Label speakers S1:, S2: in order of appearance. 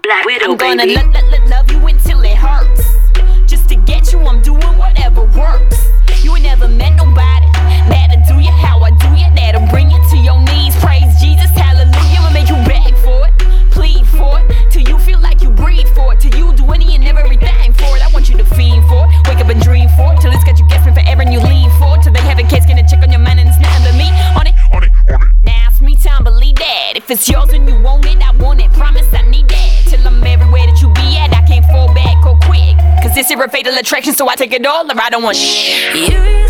S1: Black Widow,
S2: I'm gonna
S1: baby.
S2: love you until it hurts. Just to get you, I'm doing whatever works. You ain't never met nobody that'll do you how I do you, that'll bring you to your knees. Praise Jesus, hallelujah. I'll make you beg for it, plead for it, till you feel like you breathe for it, till you do any and everything for it. I want you to fiend for it, wake up and dream for it, till it's got you guessing forever and you lean for it, till they have a case, get a check on your mind and it's nothing but me on it. Now it's me time, believe that. If it's yours and you want it, I want it. Promise I need that. Till I'm everywhere that you be at, I can't fall back or quick. Cause this is a fatal attraction, so I take it all or I don't want shit.